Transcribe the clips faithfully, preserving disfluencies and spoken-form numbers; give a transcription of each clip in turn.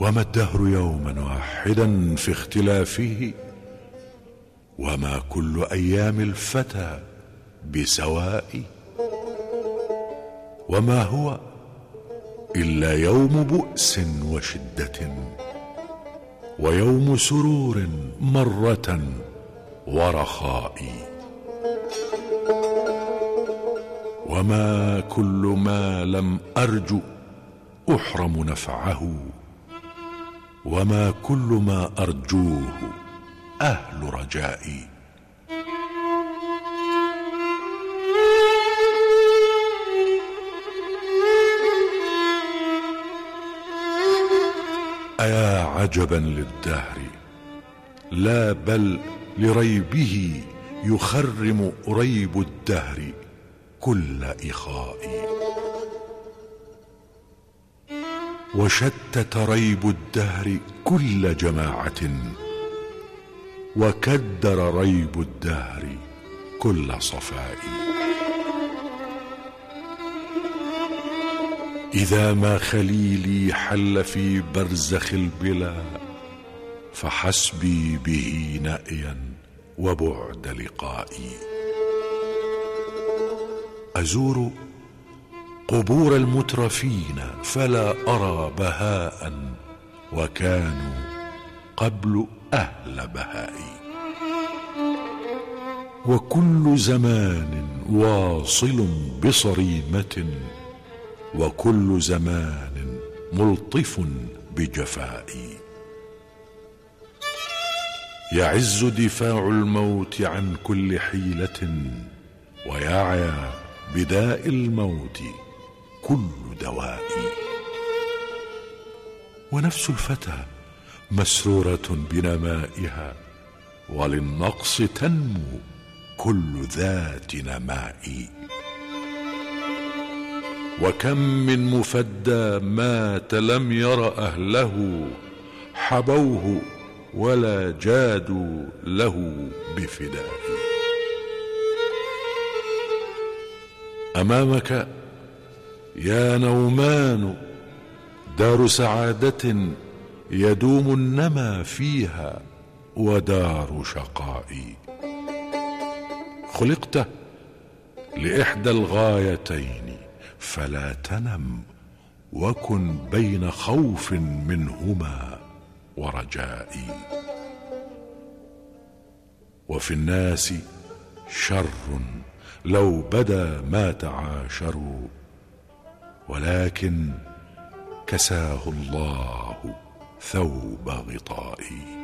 وما الدهر يوما واحدا في اختلافه، وما كل أيام الفتى بسواء، وما هو إلا يوم بؤس وشدة، ويوم سرور مرة ورخاء، وما كل ما لم أرجو أحرم نفعه، وما كل ما أرجوه أهل رجائي. أيا عجبا للدهر، لا بل لريبه يخرم ريب الدهر كل إخاء، وشتت ريب الدهر كل جماعة، وكدر ريب الدهر كل صفاء. إذا ما خليلي حل في برزخ البلا، فحسبي به نأيا وبعد لقائي. أزور قبور المترفين فلا أرى بهاء، وكانوا قبل أهل بهائي. وكل زمان واصل بصريمة، وكل زمان ملطف بجفائي. يعز دفاع الموت عن كل حيلة، ويعيا بداء الموت كل دوائي. ونفس الفتى مسرورة بنمائها، وللنقص تنمو كل ذات نماء. وكم من مفدى مات لم ير أهله، حبوه ولا جادوا له بفداء. أمامك يا نومان دار سعادة، يدوم النمى فيها ودار شقاء. خلقت لإحدى الغايتين، فلا تنم، وكن بين خوف منهما ورجائي. وفي الناس شر لو بدا ما تعاشروا، ولكن كساه الله ثوب غطائي.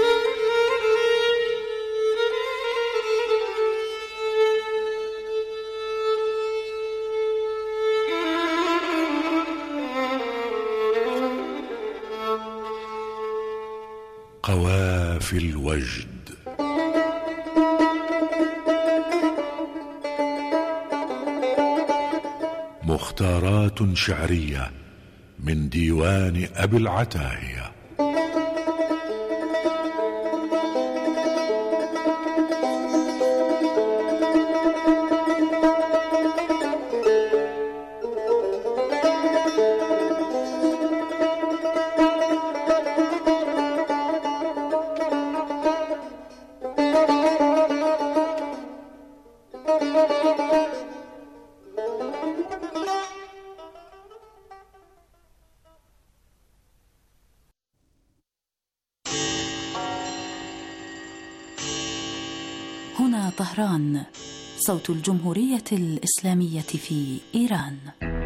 قوافي الوجد. مختارات شعرية من ديوان أبي العتاهية. هنا طهران، صوت الجمهورية الإسلامية في إيران.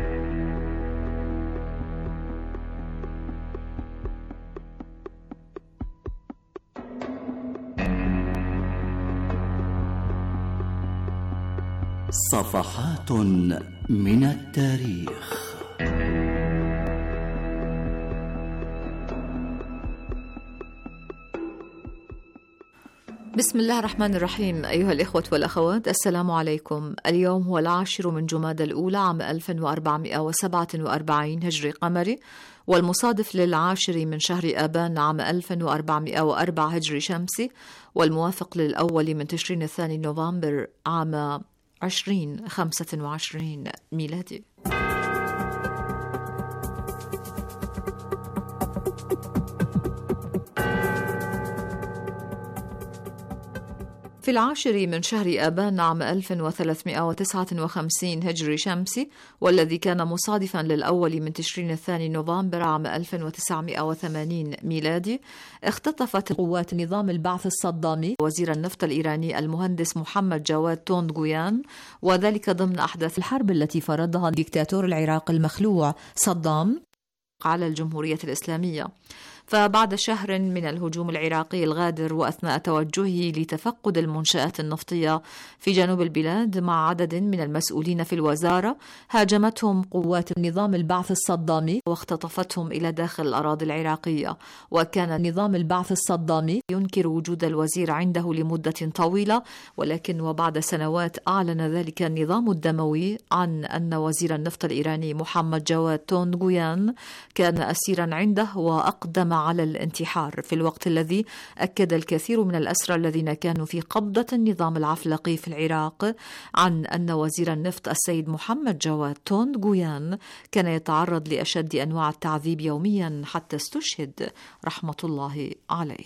صفحات من التاريخ. بسم الله الرحمن الرحيم. أيها الإخوة والأخوات، السلام عليكم. اليوم هو العاشر من جمادى الأولى عام ألف وأربعمائة وسبعة وأربعين هجري قمري، والمصادف للعاشر من شهر آبان عام ألف وأربعمائة وأربعة هجري شمسي، والموافق للأول من تشرين الثاني نوفمبر عام عشرين خمسة وعشرين ميلادي. وفي العاشر من شهر آبان عام ألف وثلاثمائة وتسعة وخمسين هجري شمسي، والذي كان مصادفا للأول من تشرين الثاني نوفمبر عام ألف وتسعمائة وثمانين ميلادي، اختطفت قوات نظام البعث الصدامي وزير النفط الإيراني المهندس محمد جواد توندغويان، وذلك ضمن أحداث الحرب التي فرضها الدكتاتور العراقي المخلوع صدام على الجمهورية الإسلامية. فبعد شهر من الهجوم العراقي الغادر وأثناء توجهه لتفقد المنشآت النفطية في جنوب البلاد مع عدد من المسؤولين في الوزارة، هاجمتهم قوات نظام البعث الصدامي واختطفتهم إلى داخل الأراضي العراقية. وكان نظام البعث الصدامي ينكر وجود الوزير عنده لمدة طويلة، ولكن وبعد سنوات أعلن ذلك النظام الدموي عن أن وزير النفط الإيراني محمد جواد توندغويان كان أسيرا عنده وأقدم على الانتحار، في الوقت الذي أكد الكثير من الأسرى الذين كانوا في قبضة النظام العفلقي في العراق عن أن وزير النفط السيد محمد جواد توندغويان كان يتعرض لأشد أنواع التعذيب يوميا حتى استشهد رحمة الله عليه.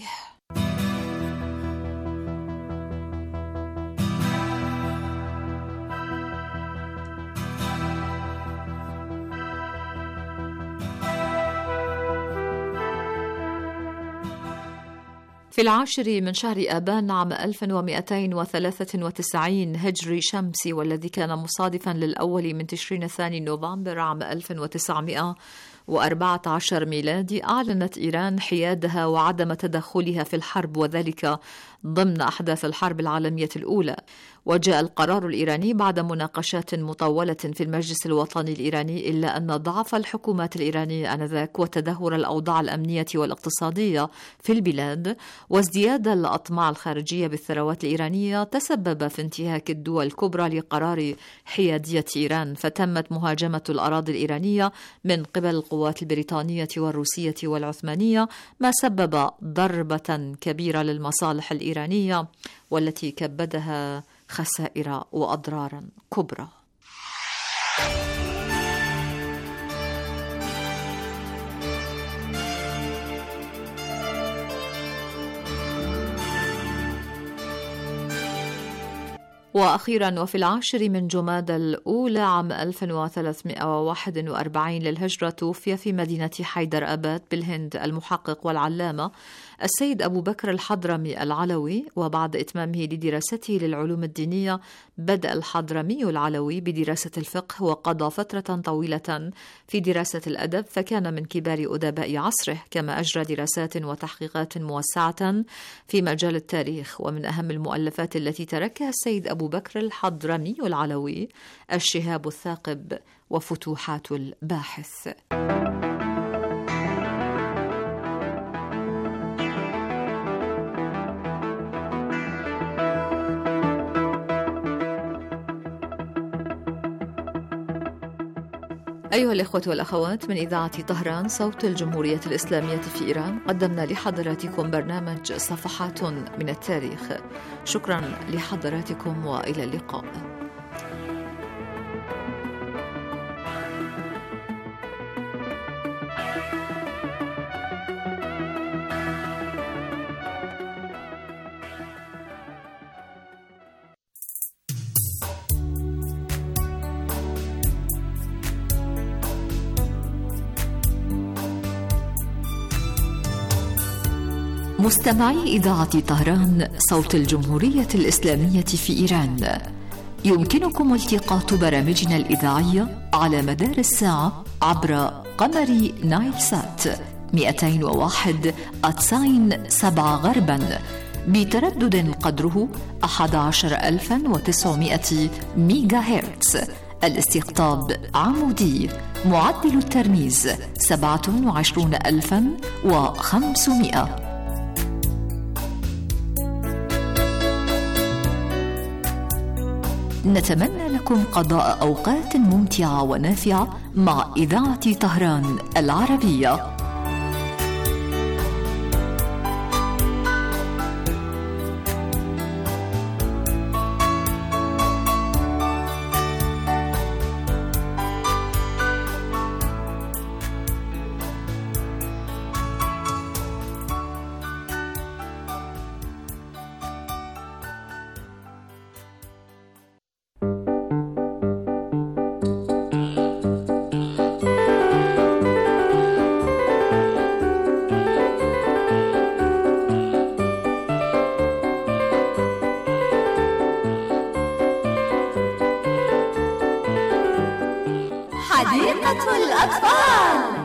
في العاشر من شهر آبان عام ألف ومئتين وثلاثة وتسعين هجري شمسي، والذي كان مصادفا للأول من تشرين الثاني نوفمبر عام ألف وتسعمائة وأربعة عشر ميلادي، أعلنت إيران حيادها وعدم تدخلها في الحرب، وذلك ضمن أحداث الحرب العالمية الأولى. وجاء القرار الإيراني بعد مناقشات مطولة في المجلس الوطني الإيراني، إلا أن ضعف الحكومات الإيرانية آنذاك وتدهور الأوضاع الأمنية والاقتصادية في البلاد وازدياد الأطماع الخارجية بالثروات الإيرانية تسبب في انتهاك الدول الكبرى لقرار حيادية إيران، فتمت مهاجمة الأراضي الإيرانية من قبل القوات البريطانية والروسية والعثمانية، ما سبب ضربة كبيرة للمصالح الإيرانية والتي كبدها خسائر وأضرارا كبرى. وأخيرا وفي العاشر من جمادى الأولى عام ألف وثلاثمائة وواحد وأربعين للهجرة، توفي في مدينة حيدر أباد بالهند المحقق والعلامة السيد أبو بكر الحضرمي العلوي. وبعد إتمامه لدراسته للعلوم الدينية، بدأ الحضرمي العلوي بدراسة الفقه، وقضى فترة طويلة في دراسة الأدب، فكان من كبار أدباء عصره، كما أجرى دراسات وتحقيقات موسعة في مجال التاريخ. ومن أهم المؤلفات التي تركها السيد أبو بكر الحضرمي العلوي الشهاب الثاقب وفتوحات الباحث. أيها الإخوة والأخوات، من إذاعة طهران صوت الجمهورية الإسلامية في إيران، قدمنا لحضراتكم برنامج صفحات من التاريخ. شكرا لحضراتكم وإلى اللقاء. مستمعي إذاعة طهران صوت الجمهورية الإسلامية في إيران، يمكنكم التقاط برامجنا الإذاعية على مدار الساعة عبر قمر نايل سات مئتين وواحد أتساين سبعة غربا بتردد قدره أحد عشر ألفا وتسعمائة ميجا هرتز. الاستقطاب عمودي، معدل الترميز سبعة وعشرون ألفا وخمسمائة. نتمنى لكم قضاء أوقات ممتعة ونافعة مع إذاعة طهران العربية. حديقة الأطفال.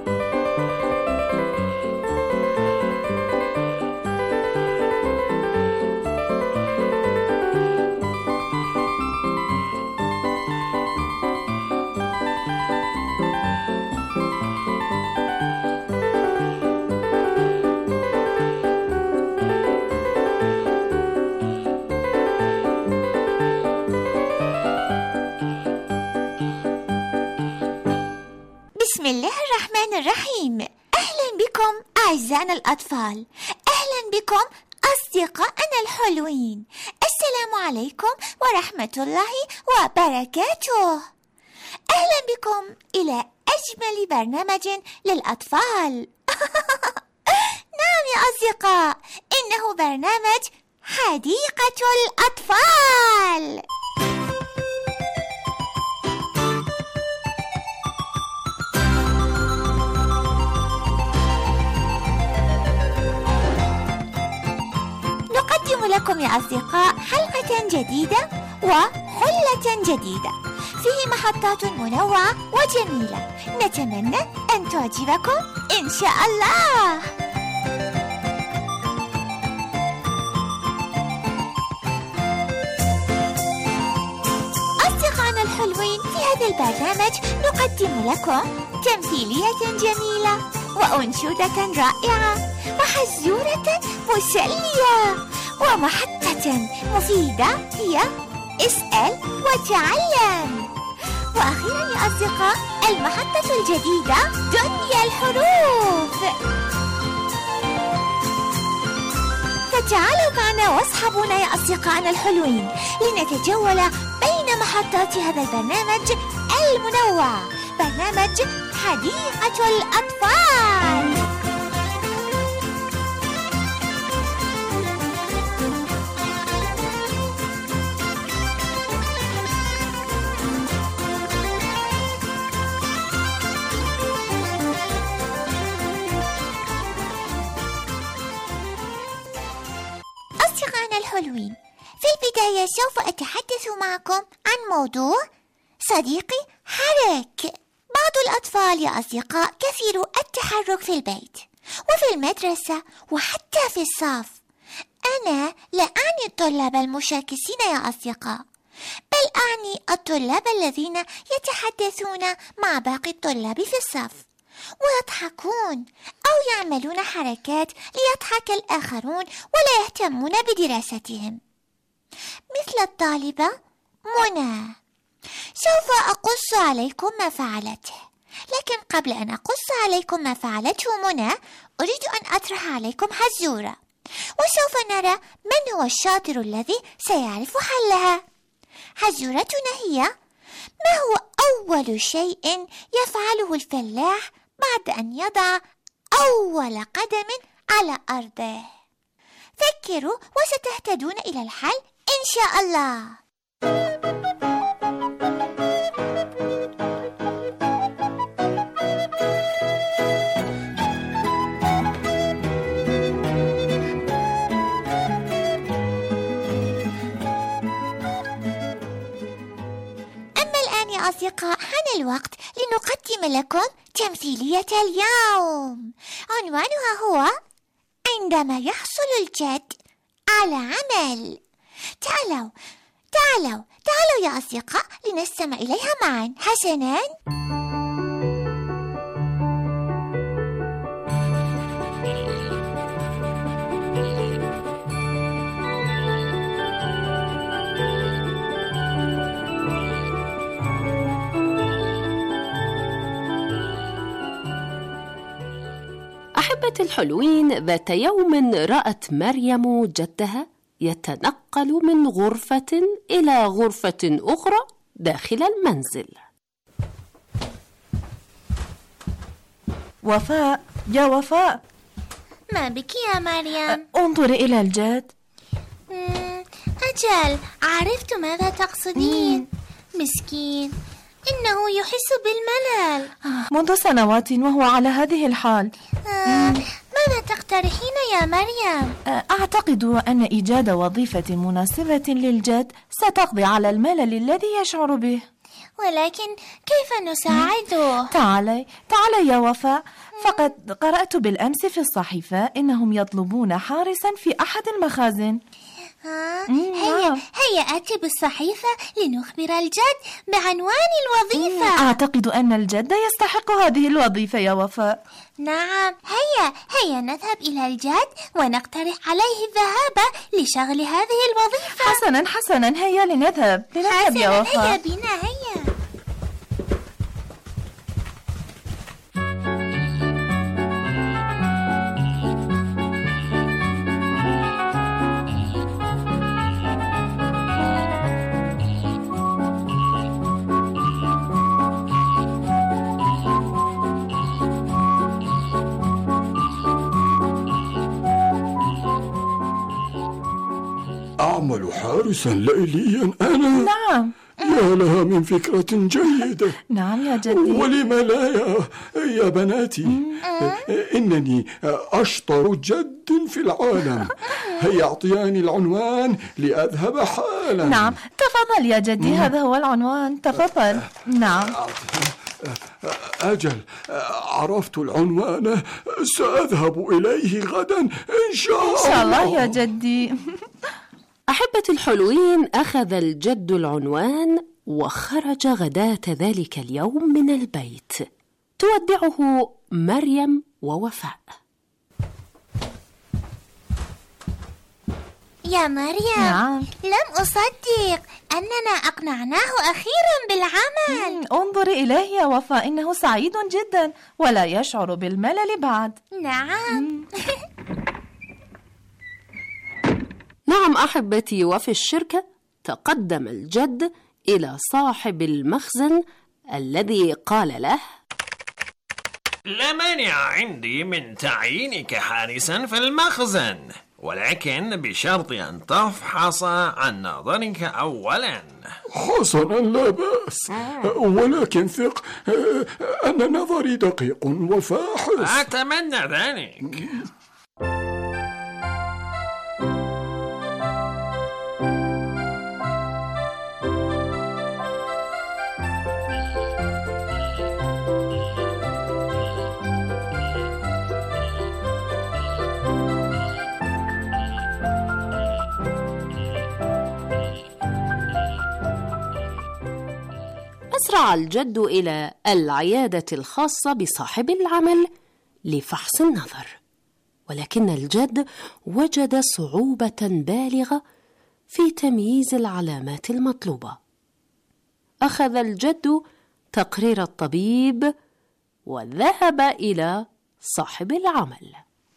بسم الله الرحمن الرحيم. أهلا بكم أعزائنا الأطفال، أهلا بكم أصدقائنا الحلوين. السلام عليكم ورحمة الله وبركاته. أهلا بكم إلى أجمل برنامج للأطفال. نعم يا أصدقاء، إنه برنامج حديقة الأطفال. نقدم لكم يا أصدقاء حلقة جديدة وحلة جديدة فيه محطات منوعة وجميلة، نتمنى أن تعجبكم إن شاء الله. أصدقائنا الحلوين، في هذا البرنامج نقدم لكم تمثيلية جميلة وأنشودة رائعة وحزورة مسلية ومحطة مفيدة هي اسأل وتعلم. وأخيرا يا أصدقاء، المحطة الجديدة دنيا الحروف. فتعالوا معنا واصحبونا يا أصدقائنا الحلوين لنتجول بين محطات هذا البرنامج المنوع، برنامج حديقة الأطفال. أصدقائنا الحلوين، في البداية سوف أتحدث معكم عن موضوع صديقي حرك. بعض الأطفال يا أصدقاء كثير التحرك في البيت وفي المدرسة وحتى في الصف. أنا لا أعني الطلاب المشاكسين يا أصدقاء، بل أعني الطلاب الذين يتحدثون مع باقي الطلاب في الصف ويضحكون أو يعملون حركات ليضحك الآخرون ولا يهتمون بدراستهم، مثل الطالبة منى. سوف أقص عليكم ما فعلته، لكن قبل أن أقص عليكم ما فعلته منى أريد أن أطرح عليكم حزورة، وسوف نرى من هو الشاطر الذي سيعرف حلها. حزورتنا هي: ما هو أول شيء يفعله الفلاح بعد أن يضع أول قدم على أرضه؟ فكروا وستهتدون إلى الحل إن شاء الله. أصدقاء، حان الوقت لنقدم لكم تمثيلية اليوم. عنوانها هو عندما يحصل الجد على عمل. تعالوا تعالوا تعالوا يا أصدقاء لنستمع إليها معا. حسناً. أحبتي الحلوين، ذات يوم رأت مريم جدها يتنقل من غرفة إلى غرفة أخرى داخل المنزل. وفاء، يا وفاء، ما بك يا مريم؟ انظري إلى الجد. أجل، عرفت ماذا تقصدين. مسكين، إنه يحس بالملل منذ سنوات وهو على هذه الحال. آه، ماذا تقترحين يا مريم؟ أعتقد أن إيجاد وظيفة مناسبة للجد ستقضي على الملل الذي يشعر به. ولكن كيف نساعده؟ تعالي تعالي يا وفاء، فقد قرأت بالأمس في الصحيفة إنهم يطلبون حارسا في أحد المخازن. هيا هيا آتي بالصحيفة لنخبر الجد بعنوان الوظيفة. أعتقد أن الجد يستحق هذه الوظيفة يا وفاء. نعم، هيا هيا نذهب إلى الجد ونقترح عليه الذهاب لشغل هذه الوظيفة. حسنا حسنا، هيا لنذهب لنذهب يا وفاء. هيا بنا هيا. أعمل حارسا ليليا أنا؟ نعم. يا لها من فكرة جيدة. نعم يا جدي. ولم لا يا, يا بناتي؟ إنني أشطر جد في العالم. هيا أعطياني العنوان لأذهب حالا. نعم تفضل يا جدي، هذا هو العنوان، تفضل. نعم. أجل، عرفت العنوان، سأذهب إليه غدا إن شاء الله. إن شاء الله يا جدي. أحبتي الحلوين، أخذ الجد العنوان وخرج غداة ذلك اليوم من البيت. تودعه مريم ووفاء. يا مريم، نعم. لم أصدق أننا أقنعناه أخيرا بالعمل. انظري إليه يا وفاء، إنه سعيد جدا ولا يشعر بالملل بعد. نعم. نعم أحبتي، وفي الشركة تقدم الجد إلى صاحب المخزن الذي قال له: لا مانع عندي من تعيينك حارسا في المخزن، ولكن بشرط أن تفحص عن نظرك أولا. حسنا، لا بأس، ولكن ثق أن نظري دقيق وفاحص. أتمنى ذلك. أسرع الجد إلى العيادة الخاصة بصاحب العمل لفحص النظر، ولكن الجد وجد صعوبة بالغة في تمييز العلامات المطلوبة. أخذ الجد تقرير الطبيب وذهب إلى صاحب العمل.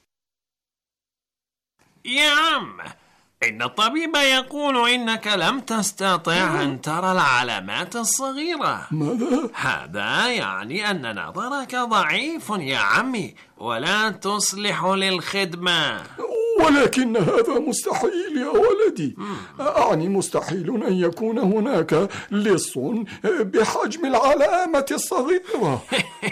يا عم، إن الطبيب يقول إنك لم تستطع أن ترى العلامات الصغيرة. ماذا؟ هذا يعني أن نظرك ضعيف يا عمي، ولا تصلح للخدمة. ولكن هذا مستحيل يا ولدي. أعني مستحيل أن يكون هناك لص بحجم العلامة الصغيرة.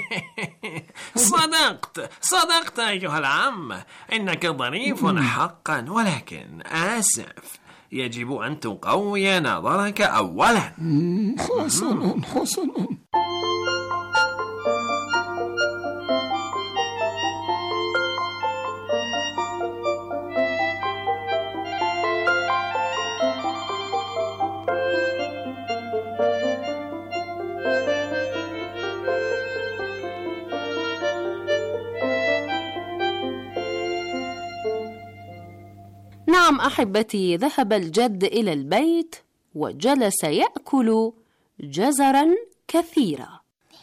صدقت صدقت أيها العم، إنك ظريف حقا، ولكن آسف، يجب أن تقوي نظرك أولا. حسنا حسنا. نعم أحبتي، ذهب الجد إلى البيت وجلس يأكل جزرا كثيرا.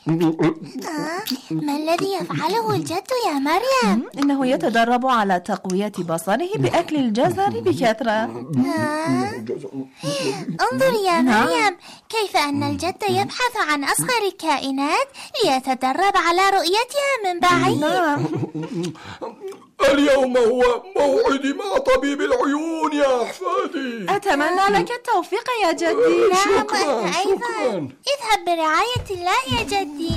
ما الذي يفعله الجد يا مريم؟ إنه يتدرب على تقوية بصره بأكل الجزر بكثرة. انظر يا مريم، كيف أن الجد يبحث عن أصغر الكائنات ليتدرب على رؤيتها من بعيد. اليوم هو موعدي مع طبيب العيون يا أحفادي. أتمنى لك التوفيق يا جدي. نعم، شكرا أنت أيضا. شكرا. اذهب برعاية الله يا جدي.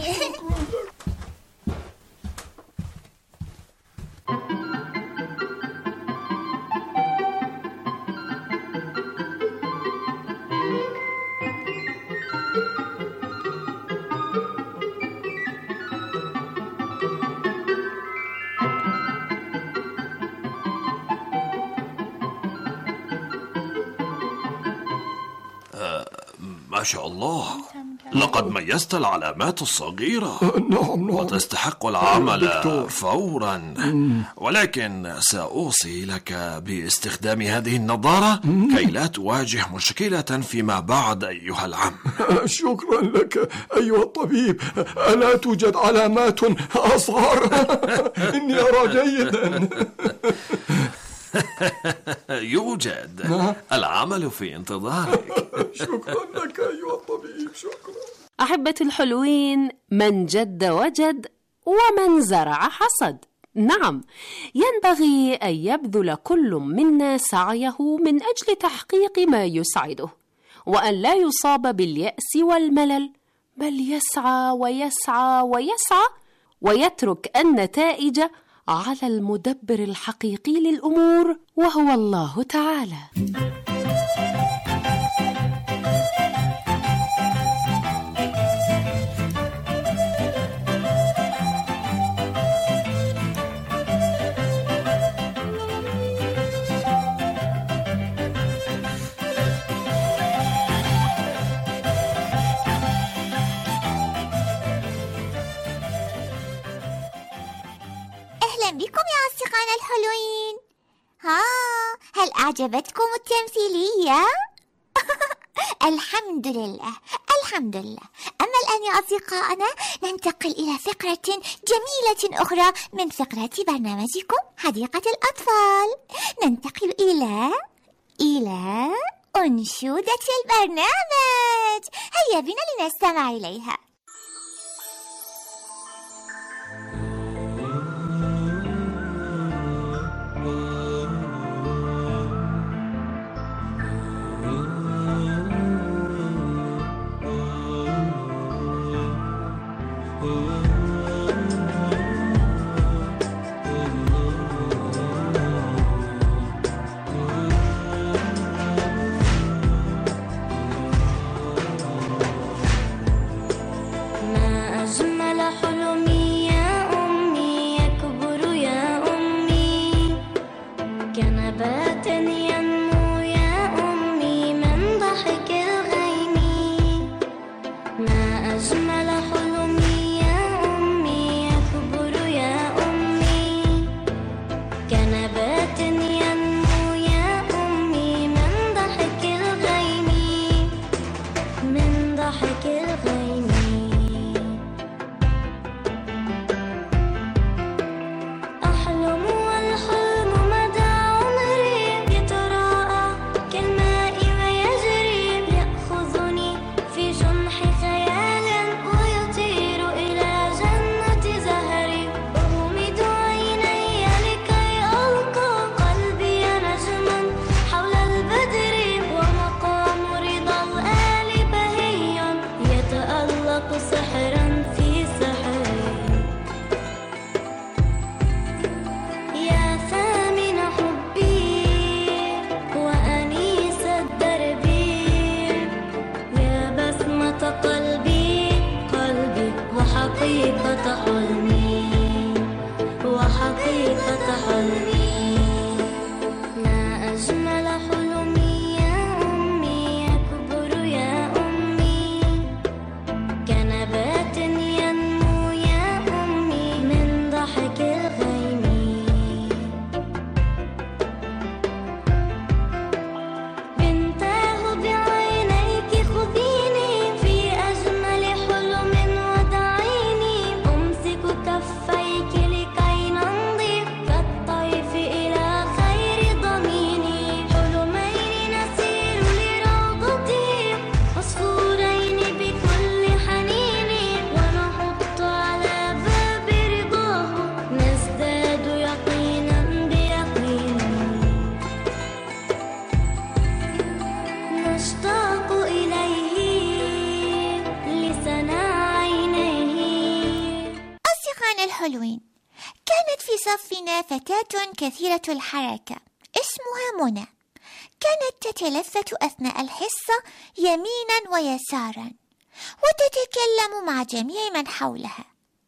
شاء الله، لقد ميزت العلامات الصغيرة. نعم نعم وتستحق العمل دكتور. فورا، ولكن سأوصي لك باستخدام هذه النظارة كي لا تواجه مشكلة فيما بعد أيها العم. شكرا لك أيها الطبيب. ألا توجد علامات أصغر؟ إني أرى جيدا. يوجد. العمل في انتظارك. شكرا لك أيها الطبيب، شكرا. أحبتي الحلوين، من جد وجد ومن زرع حصد. نعم، ينبغي أن يبذل كل منا سعيه من أجل تحقيق ما يسعده، وأن لا يصاب باليأس والملل، بل يسعى ويسعى ويسعى ويترك النتائج على المدبر الحقيقي للأمور، وهو الله تعالى. أهلا بكم يا أصدقائنا الحلوين. ها، هل أعجبتكم التمثيلية؟ الحمد لله الحمد لله. أما الآن يا أصدقائنا ننتقل إلى فقرة جميلة أخرى من فقرات برنامجكم حديقة الأطفال. ننتقل إلى إلى أنشودة البرنامج. هيا بنا لنستمع إليها. الحلوين، كانت في صفنا فتاة كثيرة الحركة اسمها منى. كانت تتلفت أثناء الحصة يمينا ويسارا وتتكلم مع جميع من حولها.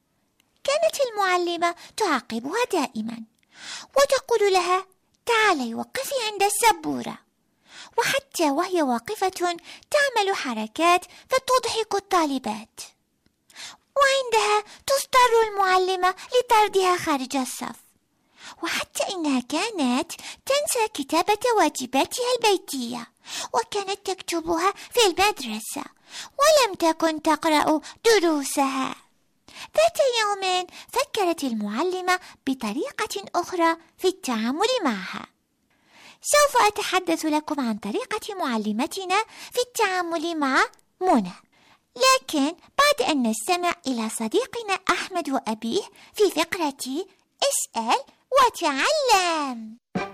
كانت المعلمة تعاقبها دائما وتقول لها: تعالي وقفي عند السبورة. وحتى وهي واقفة تعمل حركات فتضحك الطالبات، وعندها تضطر المعلمة لطردها خارج الصف. وحتى إنها كانت تنسى كتابة واجباتها البيتية، وكانت تكتبها في المدرسة ولم تكن تقرأ دروسها. ذات يوم فكرت المعلمة بطريقة أخرى في التعامل معها. سوف أتحدث لكم عن طريقة معلمتنا في التعامل مع منى، لكن بعد أن نستمع إلى صديقنا أحمد وأبيه في فقرة اسأل وتعلم.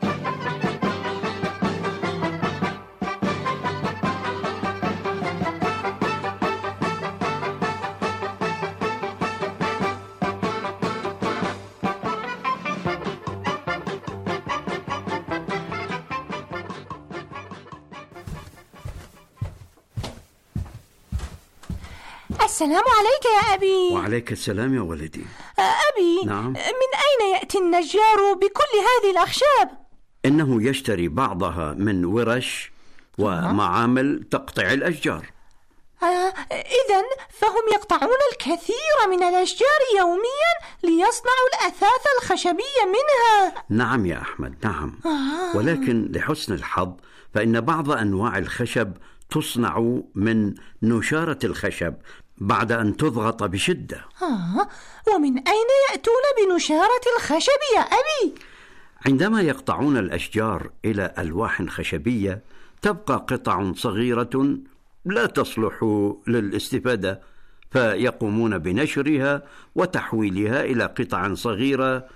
السلام عليك يا أبي. وعليك السلام يا ولدي. أبي، نعم؟ من أين يأتي النجار بكل هذه الأخشاب؟ إنه يشتري بعضها من ورش ومعامل تقطيع الأشجار. آه، إذن فهم يقطعون الكثير من الأشجار يوميا ليصنعوا الأثاث الخشبية منها. نعم يا أحمد، نعم. آه. ولكن لحسن الحظ فإن بعض أنواع الخشب تصنع من نشارة الخشب بعد أن تضغط بشدة. آه، ومن أين يأتون بنشارة الخشب يا أبي؟ عندما يقطعون الأشجار إلى ألواح خشبية تبقى قطع صغيرة لا تصلح للاستفادة، فيقومون بنشرها وتحويلها إلى قطع صغيرة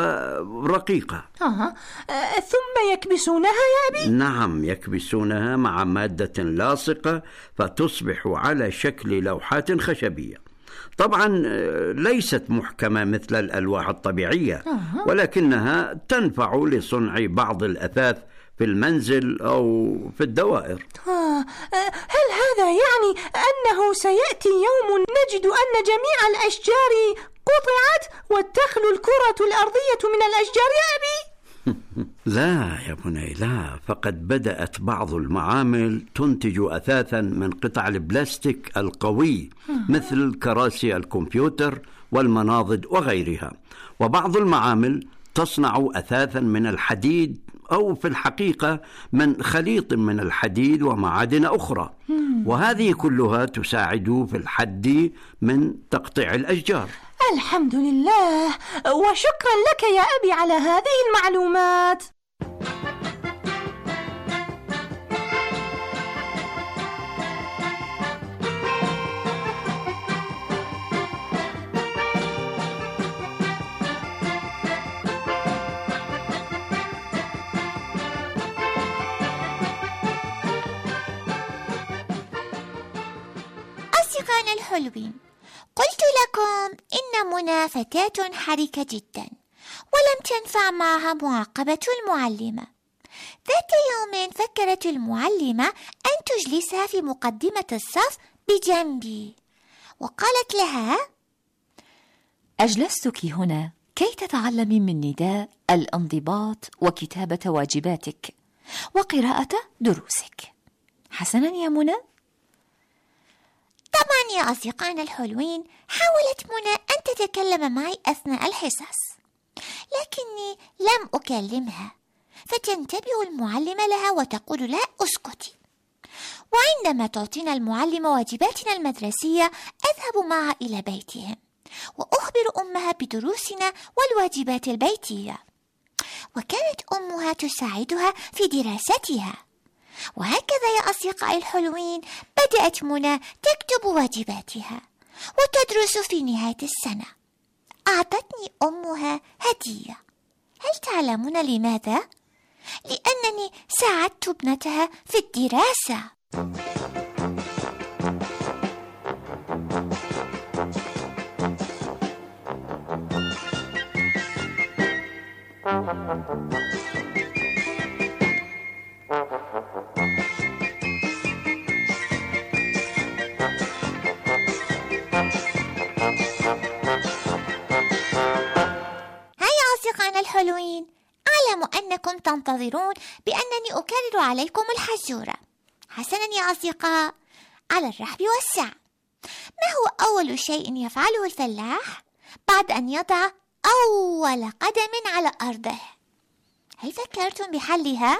ورقيقة. آه. آه، ثم يكبسونها يا أبي؟ نعم، يكبسونها مع مادة لاصقة فتصبح على شكل لوحات خشبية. طبعا ليست محكمة مثل الألواح الطبيعية، آه. ولكنها تنفع لصنع بعض الأثاث في المنزل أو في الدوائر. آه. هل هذا يعني أنه سيأتي يوم نجد أن جميع الأشجار قطعت وتخلو الكرة الأرضية من الأشجار يا أبي؟ لا يا بني، لا. فقد بدأت بعض المعامل تنتج أثاثا من قطع البلاستيك القوي مثل كراسي الكمبيوتر والمناضد وغيرها، وبعض المعامل تصنع أثاثا من الحديد أو في الحقيقة من خليط من الحديد ومعادن أخرى، وهذه كلها تساعد في الحد من تقطيع الأشجار. الحمد لله، وشكرا لك يا أبي على هذه المعلومات. أصدقائنا الحلوين، قلت لكم إن منى فتاة حركة جدا ولم تنفع معها معاقبة المعلمة. ذات يوم فكرت المعلمة أن تجلسها في مقدمة الصف بجنبي، وقالت لها: أجلستك هنا كي تتعلمي من نداء الانضباط وكتابة واجباتك وقراءة دروسك. حسنا يا منى؟ طبعا يا أصدقائنا الحلوين، حاولت منى أن تتكلم معي أثناء الحصص، لكني لم أكلمها، فتنتبه المعلمة لها وتقول لها: اسكتي. وعندما تعطينا المعلمة واجباتنا المدرسية أذهب معها إلى بيتهم وأخبر أمها بدروسنا والواجبات البيتية، وكانت أمها تساعدها في دراستها. وهكذا يا أصدقائي الحلوين بدأت منى تكتب واجباتها وتدرس في نهاية السنة. أعطتني أمها هدية. هل تعلمون لماذا؟ لأنني ساعدت ابنتها في الدراسة. الحلوين، أعلم أنكم تنتظرون بأنني أكرر عليكم الحزورة. حسنا يا أصدقاء، على الرحب والسعة. ما هو أول شيء يفعله الفلاح بعد أن يضع أول قدم على أرضه؟ هل فكرتم بحلها؟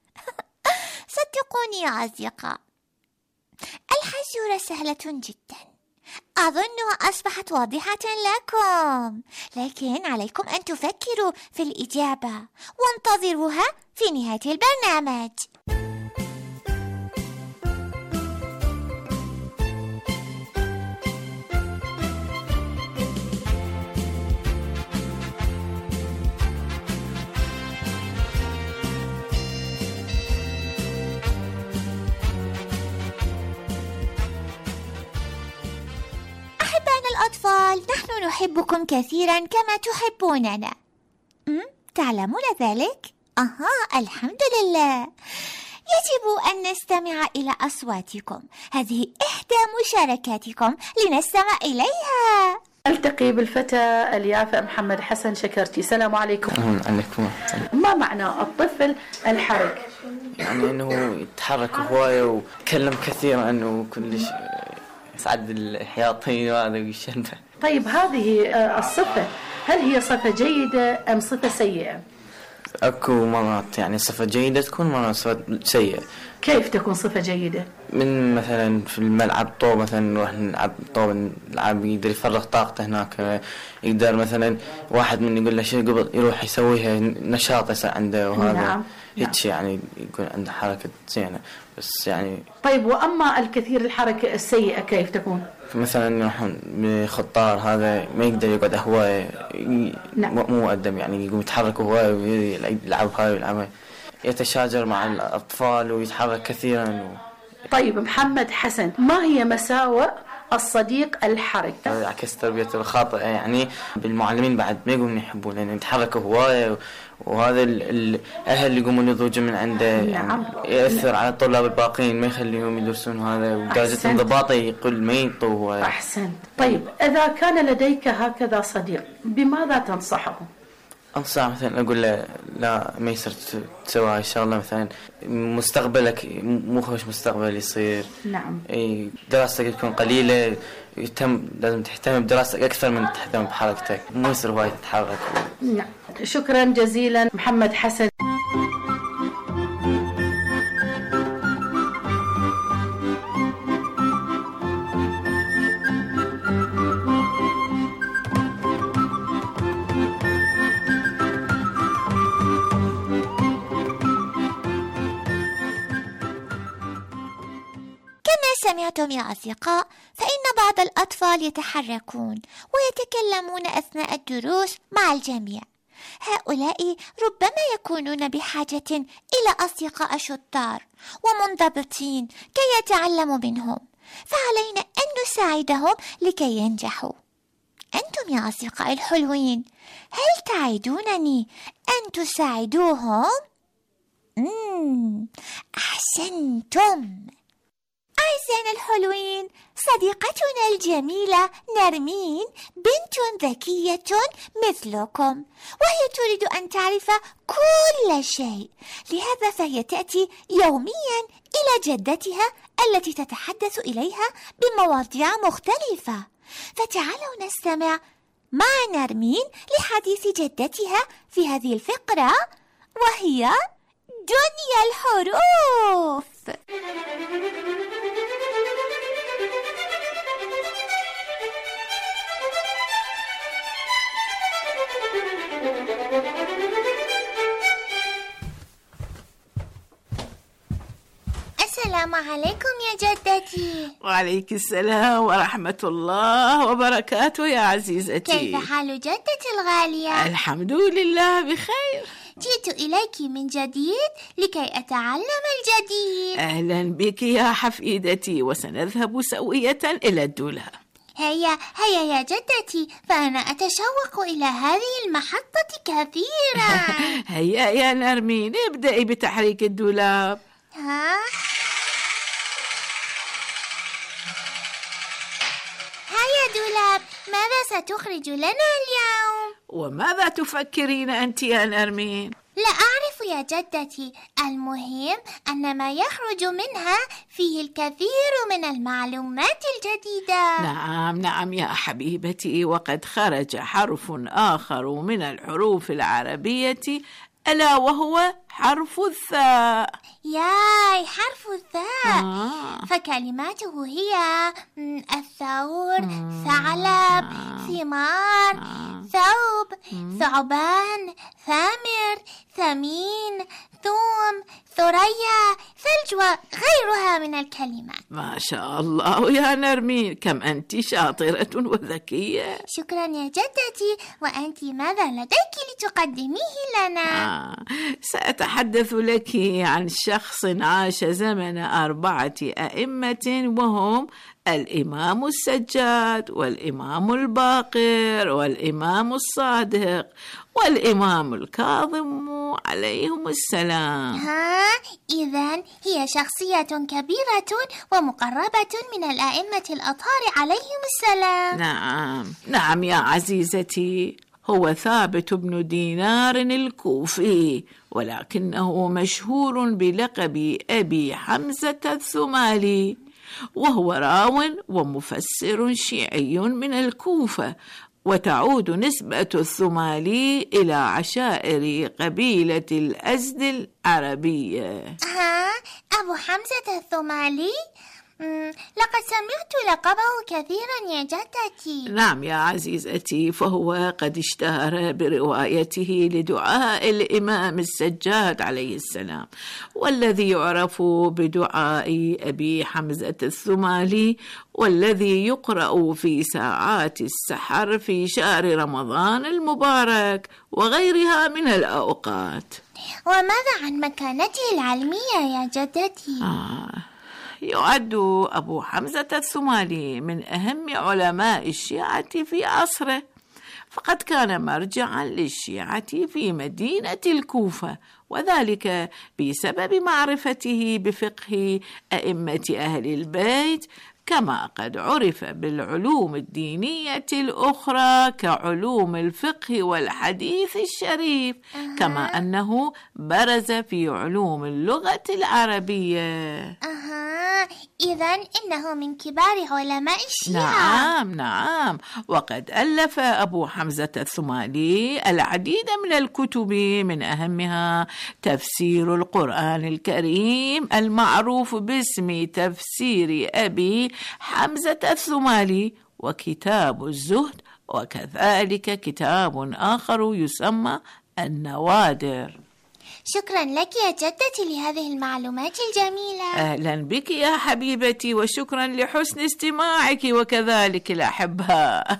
صدقوني يا أصدقاء، الحزورة سهلة جدا، أظنها أصبحت واضحة لكم، لكن عليكم أن تفكروا في الإجابة وانتظروها في نهاية البرنامج. الأطفال، نحن نحبكم كثيرا كما تحبوننا. أم؟ تعلمون ذلك؟ أها، الحمد لله. يجب أن نستمع إلى أصواتكم، هذه إحدى مشاركاتكم لنستمع إليها. ألتقي بالفتى اليافع محمد حسن شكرتي. السلام عليكم. عليكم. ما معنى الطفل الحرك؟ يعني أنه يتحرك هواية ويتكلم كثيرا وكلش يسعد الحياطين وهذا ويشنفه. طيب هذه الصفة هل هي صفة جيدة أم صفة سيئة؟ أكو مرات يعني صفة جيدة تكون، مرات صفة سيئة. كيف تكون صفة جيدة؟ من مثلا في الملعب طوب، مثلا نروح نلعب طوب، نلعب يقدر يفرغ طاقته هناك، يقدر مثلا واحد من يقول له شيء قبل يروح يسويها، نشاط يصير عنده وهذا. نعم. هيك يعني يكون عنده حركة زينة بس يعني. طيب وأما الكثير الحركة السيئة كيف تكون؟ مثلا يروحون بخطار هذا ما يقدر يقعد هواية، نعم. مو مؤدب يعني، يقوم يتحرك هواية ويلعب هاي ويلعب، يتشاجر مع الأطفال ويتحرك كثيرا و... طيب محمد حسن، ما هي مساوئ الصديق الحرك؟ عكس تربية الخاطئة يعني بالمعلمين بعد ما يقومون يحبون لأن يتحركوا هواية، وهذا الأهل اللي يقومون يضوجون من عنده نعم. يعني يأثر على الطلاب الباقين، ما يخليهم يدرسون هذا، ودرجة انضباطه يقل ما ينطوا هواية. أحسنت. طيب إذا كان لديك هكذا صديق بماذا تنصحه؟ أنصح مثلا أقول له لا ما يصير تسوي هاي الشغلة، مثلا مستقبلك مو خوش مستقبل يصير. نعم. دراستك تكون قليلة، يتم لازم تهتم بدراستك أكثر من تهتم بحركتك، مو يصير هواي تتحرك. نعم. شكرا جزيلا محمد حسن. سمعتم يا أصدقاء، فإن بعض الأطفال يتحركون ويتكلمون أثناء الدروس مع الجميع. هؤلاء ربما يكونون بحاجة إلى أصدقاء شطار ومنضبطين كي يتعلموا منهم، فعلينا أن نساعدهم لكي ينجحوا. أنتم يا أصدقائي الحلوين، هل تعدونني أن تساعدوهم؟ مم. أحسنتم. أعزائنا الحلوين، صديقتنا الجميلة نرمين بنت ذكية مثلكم، وهي تريد أن تعرف كل شيء، لهذا فهي تأتي يوميا إلى جدتها التي تتحدث إليها بمواضيع مختلفة. فتعالوا نستمع مع نرمين لحديث جدتها في هذه الفقرة، وهي دنيا الحروف. السلام عليكم يا جدتي. وعليك السلام ورحمة الله وبركاته يا عزيزتي. كيف حال جدتي الغالية؟ الحمد لله بخير. جئت إليك من جديد لكي أتعلم الجديد. أهلا بك يا حفيدتي، وسنذهب سوية إلى الدولاب. هيا هيا يا جدتي، فأنا أتشوق إلى هذه المحطة كثيرا. هيا يا نرمين، ابدأي بتحريك الدولاب. ها؟ هيا دولاب، ماذا ستخرج لنا اليوم؟ وماذا تفكرين أنت يا نرمين؟ يا جدتي، المهم أن ما يخرج منها فيه الكثير من المعلومات الجديدة. نعم نعم يا حبيبتي، وقد خرج حرف آخر من الحروف العربية ألا وهو حرف الثاء. ياي، حرف الثاء. آه. فكلماته هي الثور، ثعلب، ثمار، ثوب، ثعبان، ثامر، ثمين، ثوم، ثريا، ثلج وغيرها من الكلمات. ما شاء الله يا نرمين، كم أنت شاطرة وذكية. شكرا يا جدتي. وأنت ماذا لديك لتقدميه لنا؟ آه. سأتحدث لك عن شخص عاش زمن أربعة أئمة، وهم الإمام السجاد والإمام الباقر والإمام الصادق والإمام الكاظم عليهم السلام. ها، إذن هي شخصية كبيرة ومقربة من الأئمة الأطهار عليهم السلام. نعم نعم يا عزيزتي، هو ثابت بن دينار الكوفي، ولكنه مشهور بلقب أبي حمزة الثمالي، وهو راو ومفسر شيعي من الكوفة، وتعود نسبة الثمالي إلى عشائر قبيلة الأزد العربية. ها، أبو حمزة الثمالي؟ لقد سمعت لقبه كثيرا يا جدتي. نعم يا عزيزتي، فهو قد اشتهر بروايته لدعاء الإمام السجاد عليه السلام، والذي يعرف بدعاء أبي حمزة الثمالي، والذي يقرأ في ساعات السحر في شهر رمضان المبارك وغيرها من الأوقات. وماذا عن مكانته العلمية يا جدتي؟ آه يعد أبو حمزة الثمالي من أهم علماء الشيعة في عصره، فقد كان مرجعا للشيعة في مدينة الكوفة، وذلك بسبب معرفته بفقه أئمة أهل البيت، كما قد عرف بالعلوم الدينية الأخرى كعلوم الفقه والحديث الشريف، كما أنه برز في علوم اللغة العربية. أها، إذن إنه من كبار علماء الشيعة. نعم نعم، وقد ألف أبو حمزة الثمالي العديد من الكتب، من أهمها تفسير القرآن الكريم المعروف باسم تفسير أبي حمزة الثمالي، وكتاب الزهد، وكذلك كتاب آخر يسمى النوادر. شكرا لك يا جدتي لهذه المعلومات الجميلة. أهلا بك يا حبيبتي، وشكرا لحسن استماعك، وكذلك الأحباء.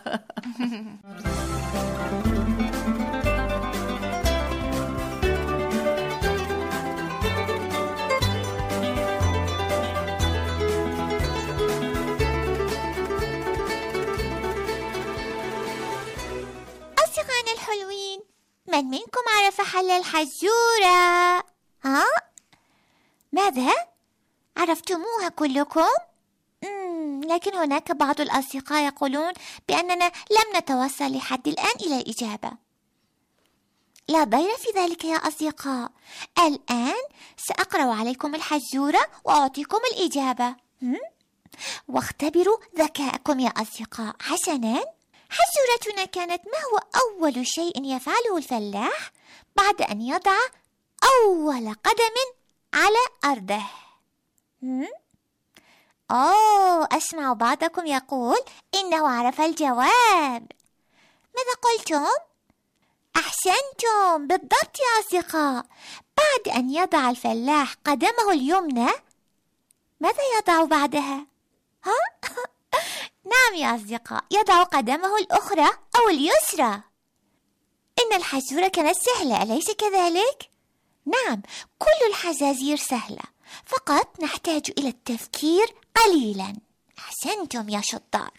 أصدقائنا الحلوين، من منكم عرف حل الحزورة؟ ها؟ ماذا؟ عرفتموها كلكم؟ مم، لكن هناك بعض الأصدقاء يقولون بأننا لم نتوصل لحد الآن إلى الإجابة. لا ضير في ذلك يا أصدقاء، الآن سأقرأ عليكم الحزورة وأعطيكم الإجابة. هم؟ واختبروا ذكاءكم يا أصدقاء. حسناً، حزورتنا كانت: ما هو أول شيء يفعله الفلاح بعد أن يضع أول قدم على أرضه؟ هم؟ أوه، أسمع بعضكم يقول إنه عرف الجواب. ماذا قلتم؟ أحسنتم بالضبط يا أصدقاء. بعد أن يضع الفلاح قدمه اليمنى، ماذا يضع بعدها؟ ها؟ نعم يا أصدقاء، يضع قدمه الأخرى أو اليسرى. إن الحزورة كانت سهلة، أليس كذلك؟ نعم، كل الحزازير سهلة، فقط نحتاج إلى التفكير قليلا. أحسنتم يا شطار.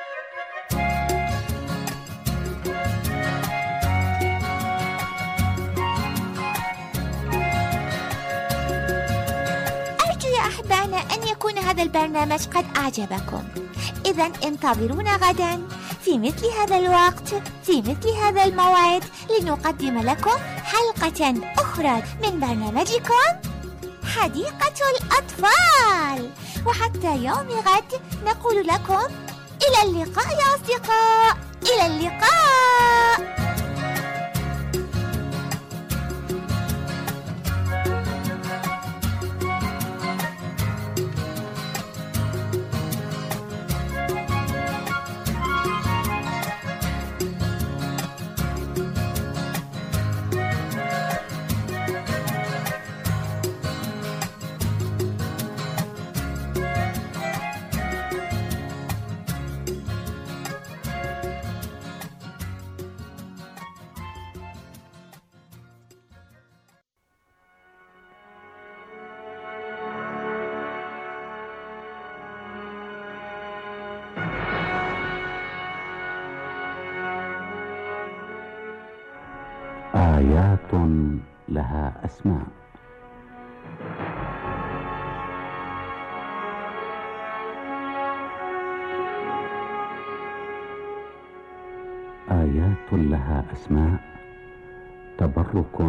أرجو يا أحبائنا أن يكون هذا البرنامج قد أعجبكم. إذن انتظرونا غدا في مثل هذا الوقت في مثل هذا الموعد لنقدم لكم حلقة أخرى من برنامجكم حديقة الأطفال. وحتى يوم غد نقول لكم إلى اللقاء يا أصدقاء، إلى اللقاء. آيات لها أسماء. آيات لها أسماء تبرك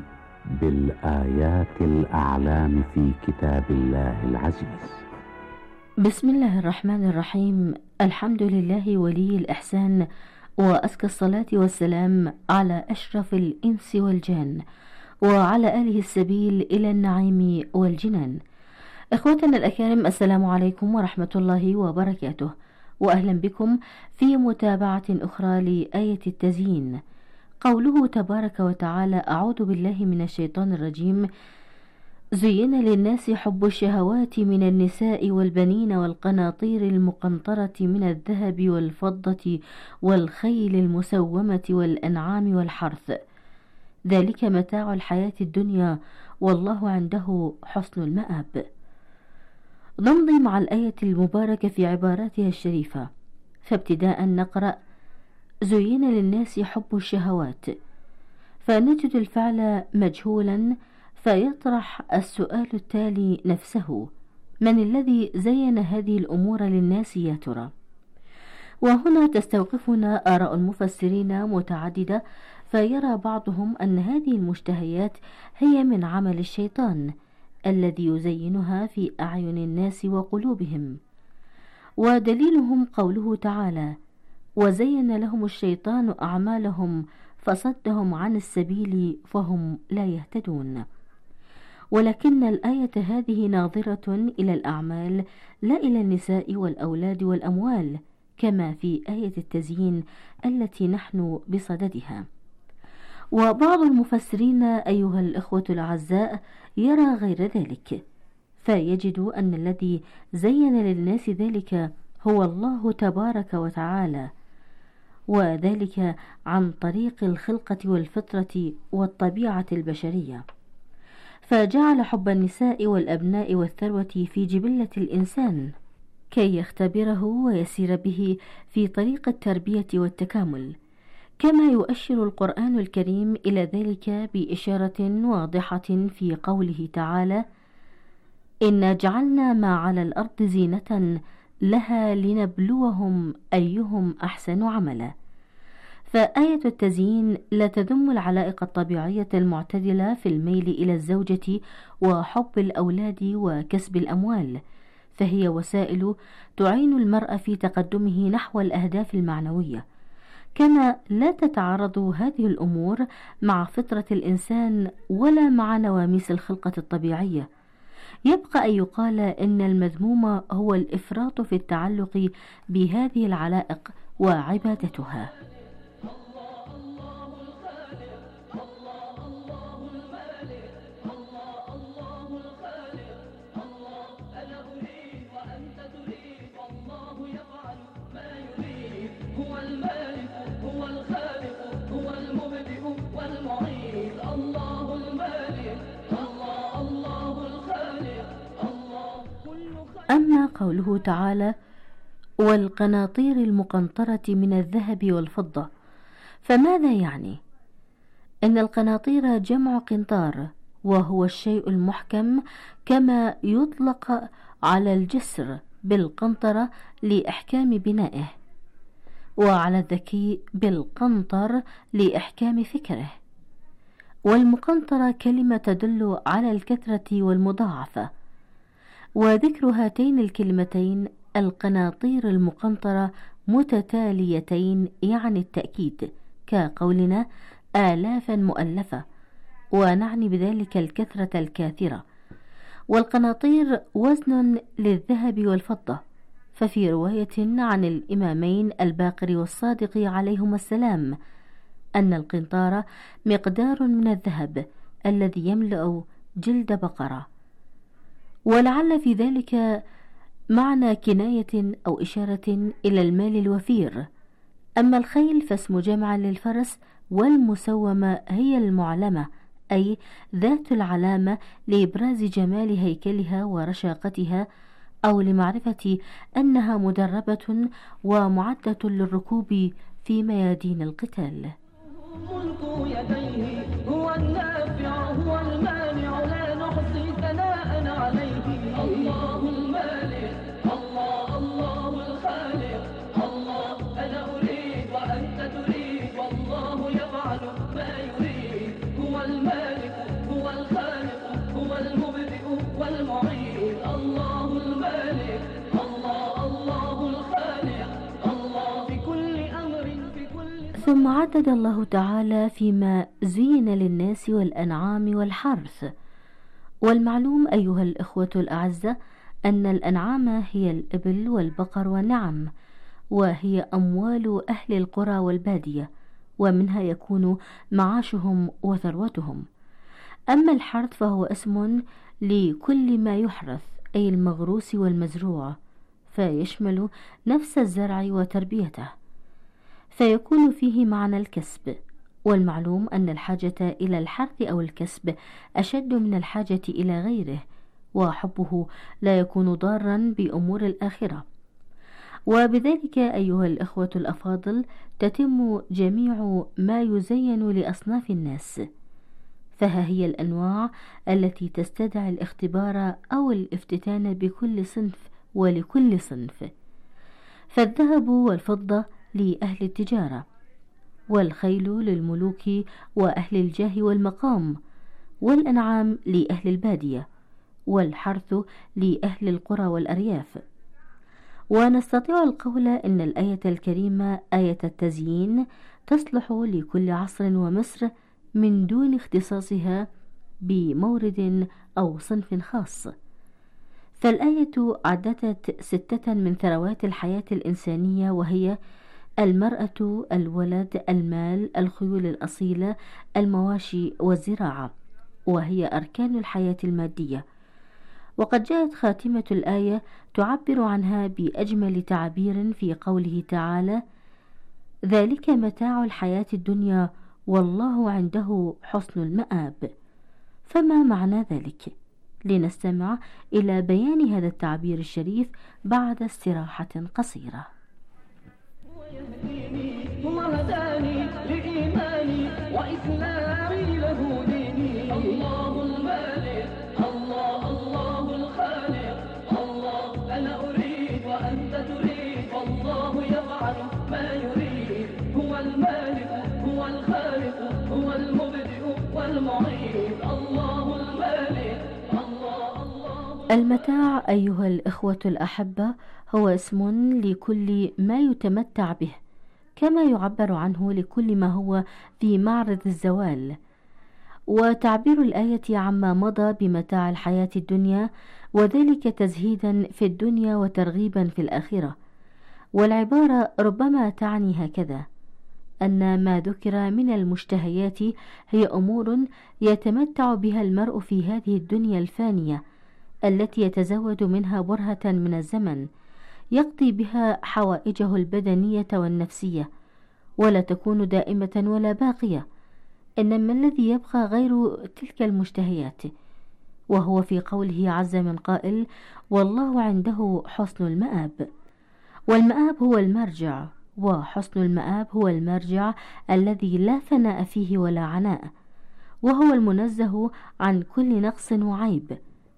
بالآيات الأعلام في كتاب الله العزيز. بسم الله الرحمن الرحيم. الحمد لله ولي الإحسان، وأزكى الصلاة والسلام على أشرف الإنس والجان، وعلى آله السبيل إلى النعيم والجنان. إخوتنا الأكارم، السلام عليكم ورحمة الله وبركاته، وأهلا بكم في متابعة أخرى لآية التزيين. قوله تبارك وتعالى: أعوذ بالله من الشيطان الرجيم: زين للناس حب الشهوات من النساء والبنين والقناطير المقنطرة من الذهب والفضة والخيل المسومة والأنعام والحرث، ذلك متاع الحياة الدنيا والله عنده حسن المآب. نمضي مع الآية المباركة في عباراتها الشريفة، فابتداء نقرأ: زين للناس حب الشهوات، فنجد الفعل مجهولا، فيطرح السؤال التالي نفسه: من الذي زين هذه الأمور للناس يا ترى؟ وهنا تستوقفنا آراء المفسرين متعددة، فيرى بعضهم أن هذه المشتهيات هي من عمل الشيطان الذي يزينها في أعين الناس وقلوبهم، ودليلهم قوله تعالى: وزين لهم الشيطان أعمالهم فصدهم عن السبيل فهم لا يهتدون. ولكن الآية هذه ناظرة إلى الأعمال لا إلى النساء والأولاد والأموال، كما في آية التزيين التي نحن بصددها. وبعض المفسرين أيها الإخوة الأعزاء يرى غير ذلك، فيجد أن الذي زين للناس ذلك هو الله تبارك وتعالى، وذلك عن طريق الخلقة والفطرة والطبيعة البشرية، فجعل حب النساء والأبناء والثروة في جبلة الإنسان كي يختبره ويسير به في طريق التربية والتكامل، كما يؤشر القرآن الكريم إلى ذلك بإشارة واضحة في قوله تعالى: إنا جعلنا ما على الأرض زينة لها لنبلوهم أيهم أحسن عملا. فآية التزيين لا تذم العلائق الطبيعية المعتدلة في الميل إلى الزوجة وحب الأولاد وكسب الأموال، فهي وسائل تعين المرء في تقدمه نحو الأهداف المعنوية، كما لا تتعارض هذه الأمور مع فطرة الإنسان ولا مع نواميس الخلقة الطبيعية. يبقى أن يقال إن المذموم هو الإفراط في التعلق بهذه العلائق وعبادتها. أما قوله تعالى: والقناطير المقنطرة من الذهب والفضة، فماذا يعني؟ إن القناطير جمع قنطار، وهو الشيء المحكم، كما يطلق على الجسر بالقنطرة لإحكام بنائه. وعلى الذكي بالقنطر لإحكام فكره. والمقنطرة كلمة تدل على الكثرة والمضاعفة، وذكر هاتين الكلمتين القناطير المقنطرة متتاليتين يعني التأكيد، كقولنا آلافا مؤلفة، ونعني بذلك الكثرة الكاثرة. والقناطير وزن للذهب والفضة، ففي رواية عن الإمامين الباقر والصادق عليهما السلام أن القنطار مقدار من الذهب الذي يملأ جلد بقرة، ولعل في ذلك معنى كناية أو إشارة إلى المال الوفير. أما الخيل فاسم جمع للفرس، والمسومة هي المعلمة، أي ذات العلامة لإبراز جمال هيكلها ورشاقتها، أو لمعرفة أنها مدربة ومعدة للركوب في ميادين القتال. ملك يديه هو النافع هو المانع لا نحصي ثناء عليه. الله المالك الله الله الخالق الله أنا أريد وأنت تريد والله يفعل ما يريد. هو المالك هو الخالق هو المبدئ والمعيد. الله المالك الله الله الخالق الله في كل أمر في كل. ثم عدد الله تعالى فيما زين للناس والأنعام والحرث. والمعلوم أيها الإخوة الأعزة أن الأنعام هي الإبل والبقر والنعم، وهي أموال أهل القرى والبادية، ومنها يكون معاشهم وثروتهم. أما الحرث فهو اسم لكل ما يحرث، أي المغروس والمزروع، فيشمل نفس الزرع وتربيته، فيكون فيه معنى الكسب. والمعلوم أن الحاجة إلى الحرث أو الكسب أشد من الحاجة إلى غيره، وحبه لا يكون ضارا بأمور الآخرة. وبذلك أيها الإخوة الأفاضل تتم جميع ما يزين لأصناف الناس، فها هي الأنواع التي تستدعي الاختبار أو الافتتان بكل صنف ولكل صنف. فالذهب والفضة لأهل التجارة، والخيل للملوك وأهل الجاه والمقام، والأنعام لأهل البادية، والحرث لأهل القرى والأرياف. ونستطيع القول إن الآية الكريمة آية التزيين تصلح لكل عصر ومصر من دون اختصاصها بمورد أو صنف خاص. فالآية عددت ستة من ثروات الحياة الإنسانية، وهي المرأة، الولد، المال، الخيول الأصيلة، المواشي والزراعة، وهي أركان الحياة المادية. وقد جاءت خاتمة الآية تعبر عنها بأجمل تعبير في قوله تعالى: ذلك متاع الحياة الدنيا والله عنده حسن المآب. فما معنى ذلك؟ لنستمع إلى بيان هذا التعبير الشريف بعد استراحة قصيرة. هو هداني لإيماني وإسلامي له ديني. الله المالك الله الله الخالق الله أنا أريد وأنت تريد والله يفعل ما يريد. هو المالك هو الخالق هو المبدئ والمعيد. الله المالك الله الله. المتاع أيها الإخوة الأحبة هو اسم لكل ما يتمتع به، كما يعبر عنه لكل ما هو في معرض الزوال. وتعبير الآية عما مضى بمتاع الحياة الدنيا، وذلك تزهيدا في الدنيا وترغيبا في الآخرة. والعبارة ربما تعني هكذا: أن ما ذكر من المشتهيات هي أمور يتمتع بها المرء في هذه الدنيا الفانية التي يتزود منها برهة من الزمن، يقضي بها حوائجه البدنية والنفسية، ولا تكون دائمة ولا باقية، إنما الذي يبقى غير تلك المشتهيات، وهو في قوله عز من قائل: والله عنده حسن المآب. والمآب هو المرجع، وحسن المآب هو المرجع الذي لا فناء فيه ولا عناء، وهو المنزه عن كل نقص وعيب.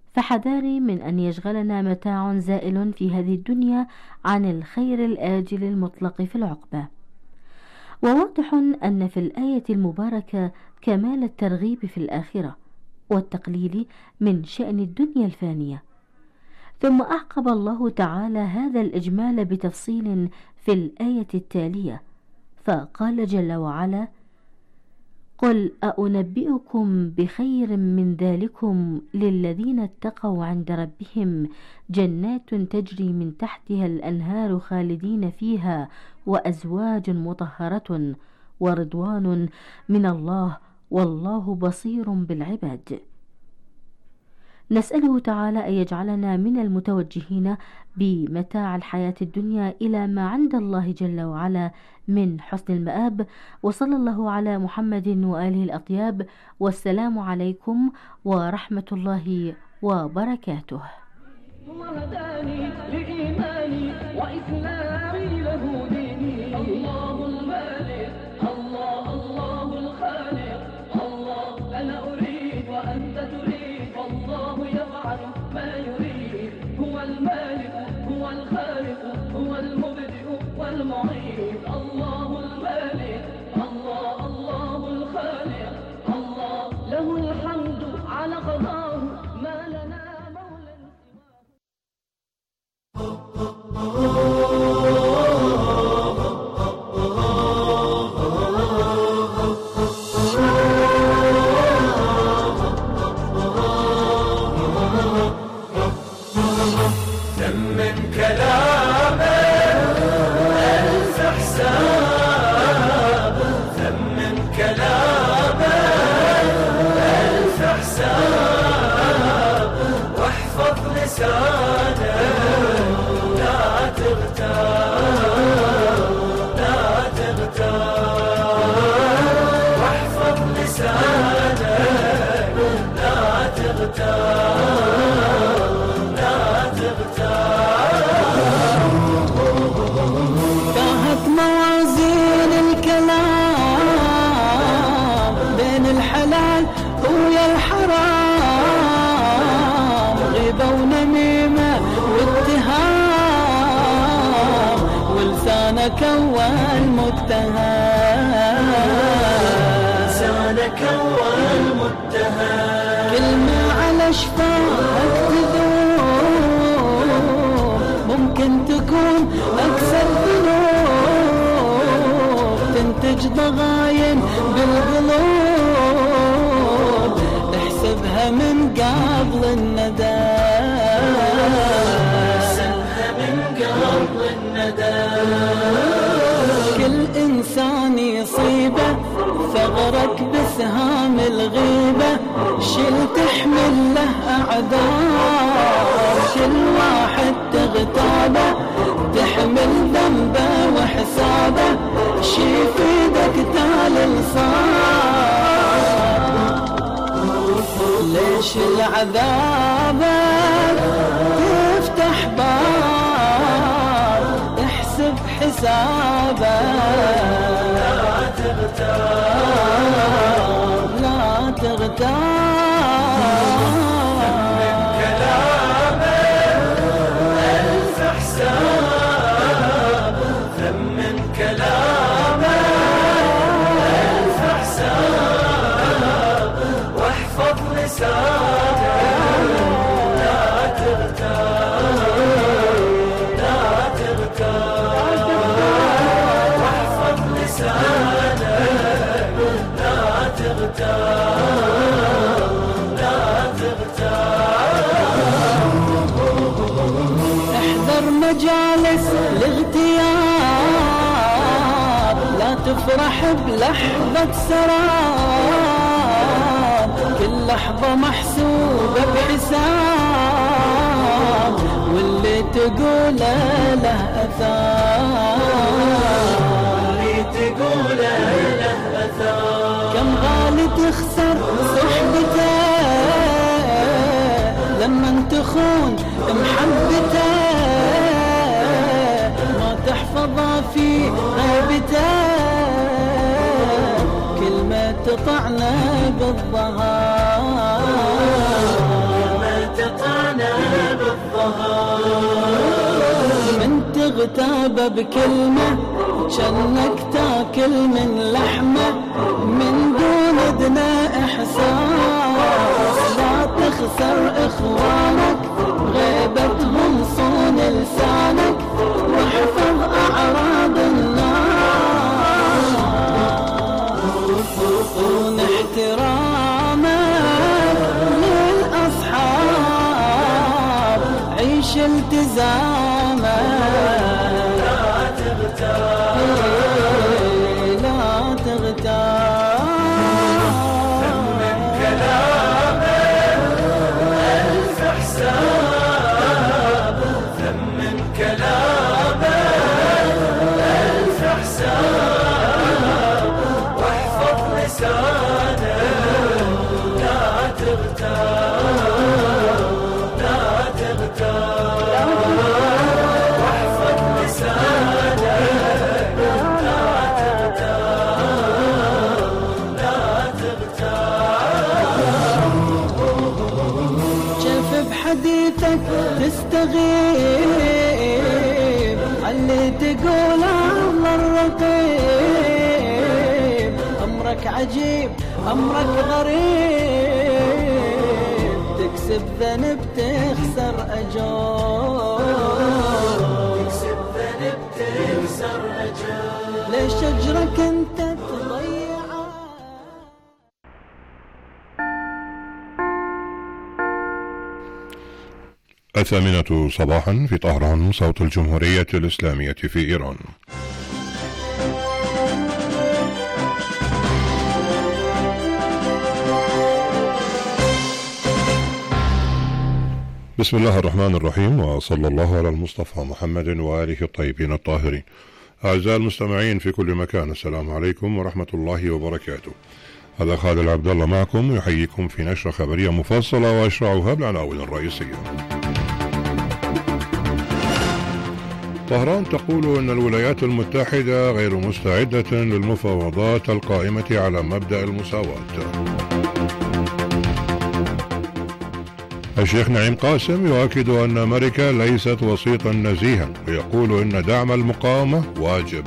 فحذاري من أن يشغلنا متاع زائل في هذه الدنيا عن الخير الآجل المطلق في العقبة. وواضح أن في الآية المباركة كمال الترغيب في الآخرة والتقليل من شأن الدنيا الفانية. ثم أعقب الله تعالى هذا الإجمال بتفصيل في الآية التالية، فقال جل وعلا: قل أأنبئكم بخير من ذلكم للذين اتقوا عند ربهم جنات تجري من تحتها الأنهار خالدين فيها وأزواج مطهرة ورضوان من الله والله بصير بالعباد. نسأله تعالى أن يجعلنا من المتوجهين بمتاع الحياة الدنيا إلى ما عند الله جل وعلا من حسن المآب. وصلى الله على محمد وآله الأطياب، والسلام عليكم ورحمة الله وبركاته. وهداني لإيماني وإسلامي له ديني. الله المالك، الله الله الخالق، الله أنا أريد وأنت تريد، والله يفعل ما يريد. هو المالك، هو الخالق، هو المبدئ والمعيد. الله المالك، الله الله الخالق، الله له الحمد على قضاه، ما لنا مولى ثمن كلامه ألف حساب، ثمن كلامه ألف حساب، واحفظ لسانه لا تغتاب، لا تغتاب، واحفظ لسانه لا تغتاب، لا تغتاب. كاهت موازين الكلام بين الحلال ويا الحرام، غيبة ونميمة واتهام، ولسانك أول متهم، لسانك أول متهم، كلمة على شفاهك تذوب، ممكن تكون أكثر ذنوب، تنتج ضغاين بالقلوب، احسبها من قبل الندم، احسبها من قبل الندم. كل إنسان يصيبه ثغرك بسهام الغيبة، شل تحمل له أعذار، كل واحد تغتابه تحمل ذنبه وحسابه، شي في ايدك تال الصار، ليش العذاب تفتح باب، احسب حسابه لا تغتاب، لا تغتاب. من كلامه ألف حساب، ثمن كلامه ألف حساب، واحفظ لسانه لا تغتاب، لا تغتاب، واحفظ لسانه لا تغتاب، لا تغتاب. احذر مجالس الاغتياب، لا تفرح بلحظة سراب، كل لحظة محسوبة بحساب، واللي تقوله له أثار، واللي تقوله له أثار. كم غالي تخسر صحبته لما تخون محبته، ما تحفظه في غيبته، كلمة تطعنا بالظهر، كلمة تطعنا اغتابه بكلمة شنك تاكل من لحمه من دون ادنى احساس. لا تخسر اخوانك غيبتهم صون لسانك واحفظ اعراض الناس. صون احترامك للاصحاب عيش التزامك لا تغتاب لا تغتاب. من كلامك ألف حساب ثمن كلامك ألف حساب واحفظ لسانك لا تغتاب لا تغتاب واحفظ لسانك لا تغتاب لا تغتاب. كيف بحديثك تستغيب اللي تقول الله الرقيب. أمرك عجيب أمرك غريب تكسب ذنب تخسر أجور تكسب ذنب تخسر أجور. ليش أجرك أنت تضيعه؟ الثامنة صباحا في طهران، صوت الجمهورية الإسلامية في إيران. بسم الله الرحمن الرحيم، وصلى الله على المصطفى محمد وآله الطيبين الطاهرين. أعزائي المستمعين في كل مكان، السلام عليكم ورحمة الله وبركاته. هذا خالد العبد الله معكم يحييكم في نشرة خبرية مفصلة وأشرعها بالعناوين الرئيسية. طهران تقول أن الولايات المتحدة غير مستعدة للمفاوضات القائمة على مبدأ المساواة. الشيخ نعيم قاسم يؤكد أن أمريكا ليست وسيطا نزيها ويقول أن دعم المقاومة واجب.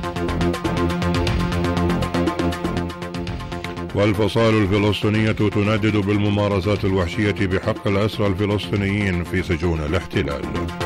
والفصائل الفلسطينية تندد بالممارسات الوحشية بحق الأسرى الفلسطينيين في سجون الاحتلال.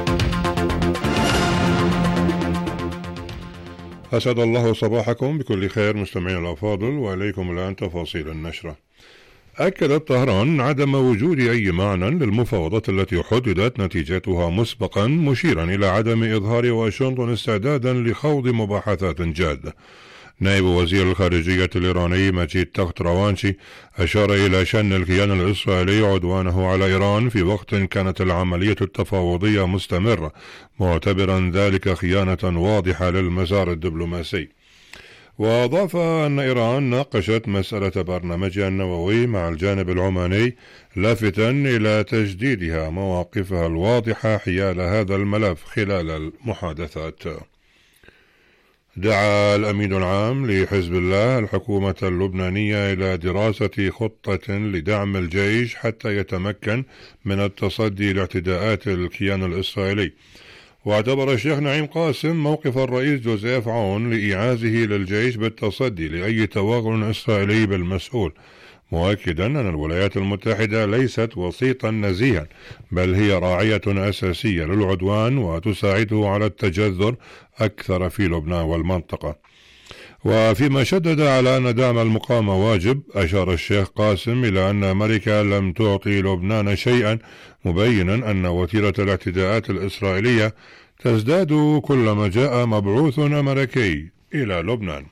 أسعد الله صباحكم بكل خير مستمعين الأفاضل، وإليكم الآن تفاصيل النشرة. أكدت طهران عدم وجود أي معنى للمفاوضات التي حددت نتيجتها مسبقا، مشيرا إلى عدم إظهار واشنطن استعدادا لخوض مباحثات جادة. نائب وزير الخارجية الإيراني مجيد تخت روانشي أشار إلى شن الكيان الإسرائيلي عدوانه على إيران في وقت كانت العملية التفاوضية مستمرة، معتبرا ذلك خيانة واضحة للمسار الدبلوماسي. وأضاف أن إيران ناقشت مسألة برنامجها النووي مع الجانب العماني، لافتا إلى تجديدها مواقفها الواضحة حيال هذا الملف خلال المحادثات. دعا الأمين العام لحزب الله الحكومة اللبنانية إلى دراسة خطة لدعم الجيش حتى يتمكن من التصدي لاعتداءات الكيان الإسرائيلي. واعتبر الشيخ نعيم قاسم موقف الرئيس جوزيف عون لإيعازه للجيش بالتصدي لأي توغل إسرائيلي بالمسؤول، مؤكدا أن الولايات المتحدة ليست وسيطا نزيها، بل هي راعية أساسية للعدوان وتساعده على التجذر أكثر في لبنان والمنطقة. وفيما شدد على أن دعم المقاومة واجب، أشار الشيخ قاسم إلى أن أمريكا لم تعطي لبنان شيئا، مبينا أن وتيرة الاعتداءات الإسرائيلية تزداد كلما جاء مبعوث أمريكي إلى لبنان.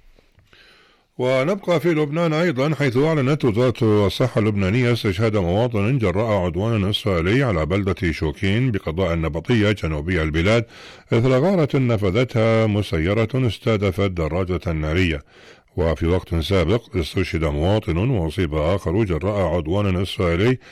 ونبقى في لبنان أيضا، حيث أعلنت وزارة الصحة اللبنانية استشهاد مواطن جراء عدوان إسرائيلي على بلدة شوكين بقضاء النبطية جنوبي البلاد إثر غارة نفذتها مسيرة استهدفت دراجة نارية. وفي وقت سابق استشهد مواطن وأصيب آخر جراء عدوان إسرائيلي